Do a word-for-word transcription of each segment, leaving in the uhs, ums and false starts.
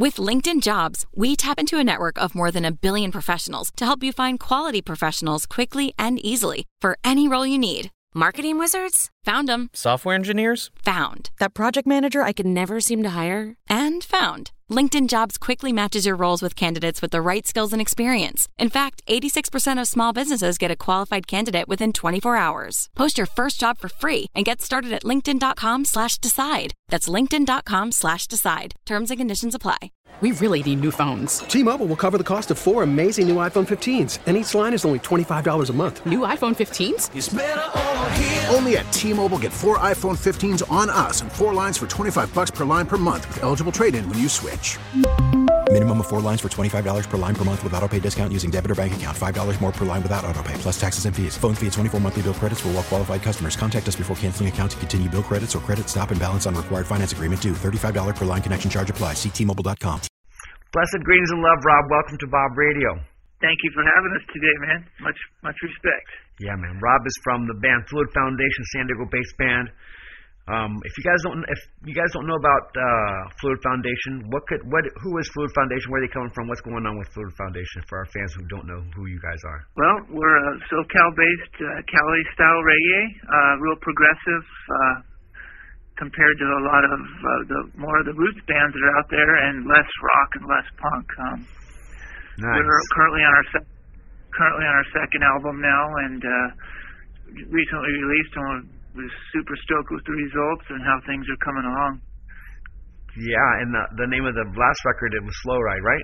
With LinkedIn Jobs, we tap into a network of more than a billion professionals to help you find quality professionals quickly and easily for any role you need. Marketing wizards? Found them. Software engineers? Found. That project manager I could never seem to hire? And found. LinkedIn Jobs quickly matches your roles with candidates with the right skills and experience. In fact, eighty-six percent of small businesses get a qualified candidate within twenty-four hours. Post your first job for free and get started at linkedin.com slash decide. That's linkedin.com slash decide. Terms and conditions apply. We really need new phones. T-Mobile will cover the cost of four amazing new iPhone fifteens, and each line is only twenty-five dollars a month. New iPhone fifteens? It's better over here. Only at T-Mobile, get four iPhone fifteens on us and four lines for twenty-five dollars per line per month with eligible trade-in when you switch. Minimum of four lines for twenty-five dollars per line per month with autopay discount using debit or bank account. five dollars more per line without autopay, plus taxes and fees. Phone fee at twenty-four monthly bill credits for well-qualified customers. Contact us before canceling account to continue bill credits or credit stop and balance on required finance agreement due. thirty-five dollars per line connection charge applies. See T Mobile dot com. Blessed greetings and love, Rob. Welcome to Bob Radio. Thank you for having us today, man. Much much respect. Yeah, man. Rob is from the band Fluid Foundation, San Diego-based band. Um, if you guys don't, if you guys don't know about uh, Fluid Foundation, what could, what, who is Fluid Foundation? Where are they coming from? What's going on with Fluid Foundation for our fans who don't know who you guys are? Well, we're a SoCal-based uh, Cali-style reggae, uh, real progressive. Uh, compared to a lot of uh, the more of the roots bands that are out there, and less rock and less punk. Um, nice. We're currently on our sec- currently on our second album now, and uh, recently released, and we're super stoked with the results and how things are coming along. Yeah, and the, the name of the last record, it was Slow Ride, right?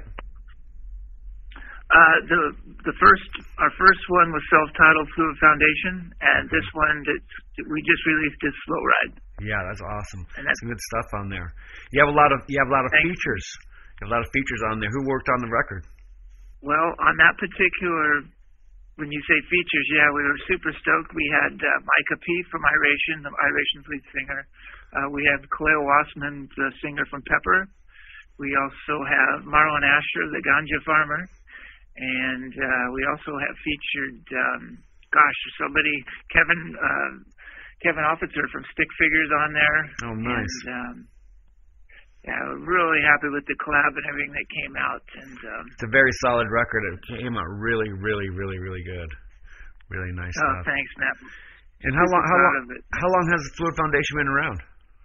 Uh, the the first our first one was self-titled Fluid Foundation, and this one that we just released is Slow Ride. Yeah, that's awesome. And that's some good stuff on there. You have a lot of you have a lot of Thanks. features. You have a lot of features on there. Who worked on the record? Well, on that particular, when you say features, yeah, we were super stoked. We had uh, Micah P. from Iration, the Iration's lead singer. Uh, we have Khalil Wassman, the singer from Pepper. We also have Marlon Asher, the ganja farmer. And uh, we also have featured, um, gosh, somebody, Kevin uh, Kevin Officer from Stick Figures on there. Oh, nice. And, um, yeah, we're really happy with the collab and everything that came out. And um, it's a very solid record. It came out really, really, really, really good. Really nice oh, stuff. thanks, Matt. And how long? How long? How long has the Fluid Foundation been around?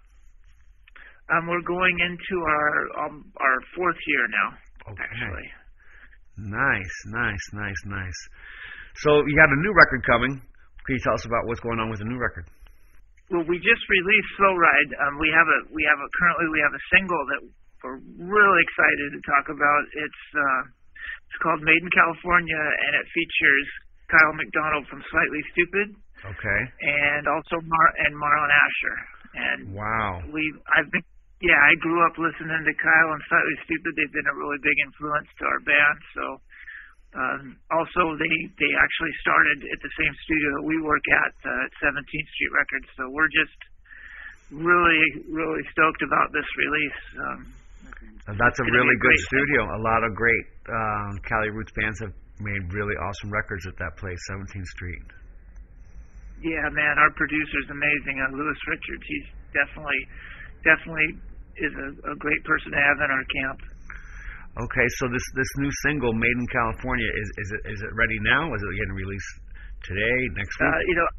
Um, we're going into our um, our fourth year now. Okay. Actually. Nice, nice, nice, nice. So you got a new record coming. Can you tell us about what's going on with the new record? Well, we just released Slow Ride. Um, we have a we have a currently we have a single that we're really excited to talk about. It's uh, it's called Made in California, and it features Kyle McDonald from Slightly Stupid. Okay. And also Mar and Marlon Asher. And wow. We I've been yeah I grew up listening to Kyle and Slightly Stupid. They've been a really big influence to our band. So. Um, also, they, they actually started at the same studio that we work at, uh, at seventeenth Street Records. So we're just really, really stoked about this release. Um, That's a really good studio. A lot of great um, Cali Roots bands have made really awesome records at that place, seventeenth Street. Yeah, man, our producer's amazing. Uh, Louis Richards, he's definitely, definitely is a, a great person to have in our camp. Okay, so this this new single, Made in California, is is it is it ready now? Is it getting released today, next week? Uh, you know,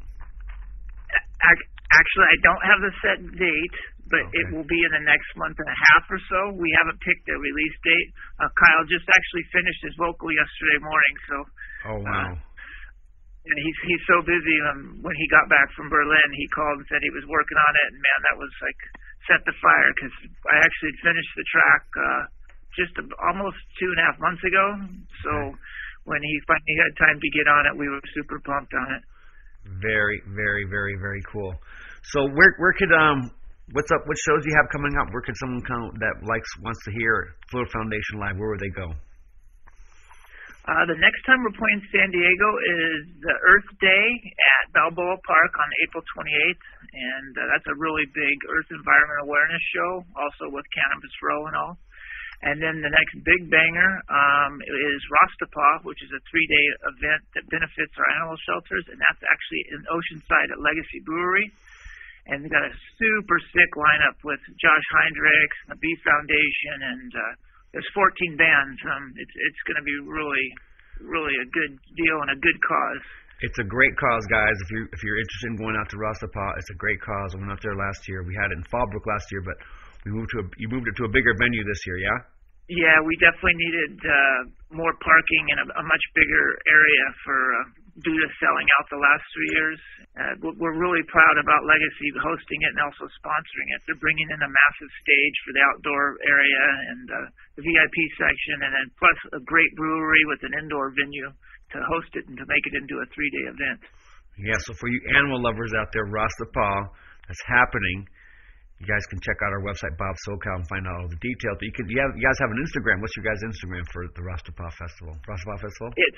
actually, I don't have the set date, but okay. It will be in the next month and a half or so. We haven't picked a release date. Uh, Kyle just actually finished his vocal yesterday morning, so. Oh wow. Uh, and he's he's so busy. Um, when he got back from Berlin, he called and said he was working on it, and man, that was like set the fire because I actually finished the track. Uh, just almost two and a half months ago. So okay. When he finally had time to get on it, we were super pumped on it. Very, very, very, very cool. So where where could um what's up? What shows do you have coming up? Where could someone come that likes wants to hear Fluid Foundation live? Where would they go? Uh, the next time we're playing San Diego is the Earth Day at Balboa Park on April twenty-eighth, and uh, that's a really big Earth Environment Awareness show, also with Cannabis Row and all. And then the next big banger um, is Rastapa, which is a three-day event that benefits our animal shelters, and that's actually in Oceanside at Legacy Brewery. And we've got a super sick lineup with Josh Heinrichs, the Bee Foundation, and uh, we there's fourteen bands. Um, it's it's going to be really, really a good deal and a good cause. It's a great cause, guys. If you if you're interested in going out to Rastapa, it's a great cause. I went out there last year. We had it in Fallbrook last year, but we moved to a, you moved it to a bigger venue this year, yeah? Yeah, we definitely needed uh, more parking and a, a much bigger area for uh, due to selling out the last three years. Uh, we're really proud about Legacy hosting it and also sponsoring it. They're bringing in a massive stage for the outdoor area and uh, the V I P section, and then plus a great brewery with an indoor venue to host it and to make it into a three-day event. Yeah, so for you animal lovers out there, Rastapa, that's happening. You guys can check out our website, Bob SoCal, and find out all the details. You can. You, have, you guys have an Instagram. What's your guys' Instagram for the Rastapa Festival? Rastapa Festival? It's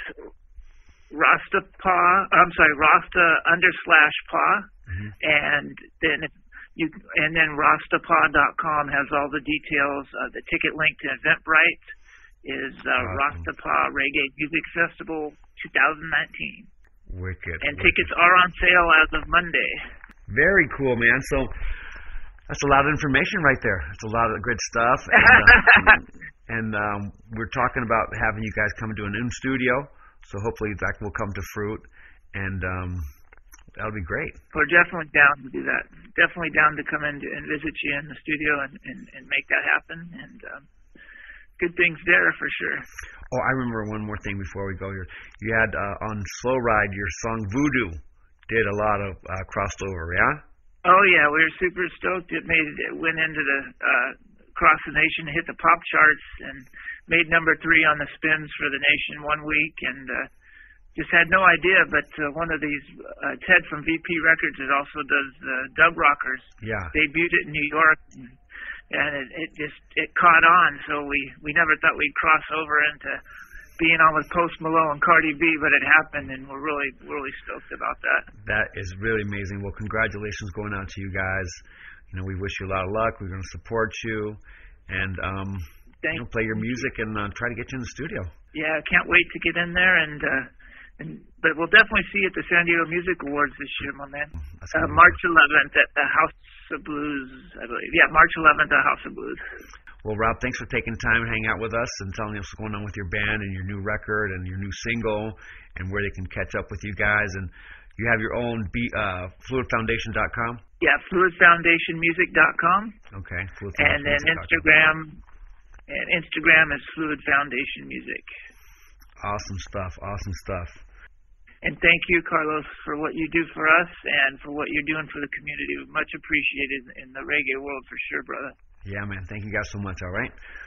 Rastapa. I'm sorry, Rasta under slash Pa, mm-hmm. and then if you and then Rastapa dot com has all the details. Uh, the ticket link to Eventbrite is uh, awesome. Rastapa Reggae Music Festival twenty nineteen. Wicked. And wicked. tickets are on sale as of Monday. Very cool, man. So. That's a lot of information right there. It's a lot of good stuff. And, uh, and um, we're talking about having you guys come to an in studio, so hopefully that will come to fruit, and um, that'll be great. We're definitely down to do that. Definitely down to come in and visit you in the studio and, and, and make that happen. And um, good things there for sure. Oh, I remember one more thing before we go here. You had uh, on Slow Ride, your song Voodoo did a lot of uh, crossover, yeah? Oh yeah, we were super stoked. It made it went into the uh, across the nation, hit the pop charts, and made number three on the spins for the nation one week. And uh, just had no idea, but uh, one of these uh, Ted from V P Records that also does uh, Dub Rockers. Yeah. Debuted it in New York, and, and it, it just it caught on. So we we never thought we'd cross over into being on with Post Malone and Cardi B, but it happened, and we're really, really stoked about that. That is really amazing. Well, congratulations going out to you guys. You know, we wish you a lot of luck. We're going to support you, and um, you know, play your music and uh, try to get you in the studio. Yeah, I can't wait to get in there, and uh, and but we'll definitely see you at the San Diego Music Awards this year, my man. Uh, March eleventh at the House of Blues, I believe. Yeah, March eleventh at House of Blues. Well, Rob, thanks for taking time to hang out with us and telling us what's going on with your band and your new record and your new single and where they can catch up with you guys. And you have your own B, uh, fluid foundation dot com? Yeah, fluid foundation music dot com. Okay. And then Instagram, and Instagram is Fluid Foundation Music. Awesome stuff. Awesome stuff. And thank you, Carlos, for what you do for us and for what you're doing for the community. Much appreciated in the reggae world for sure, brother. Yeah, man. Thank you guys so much, all right?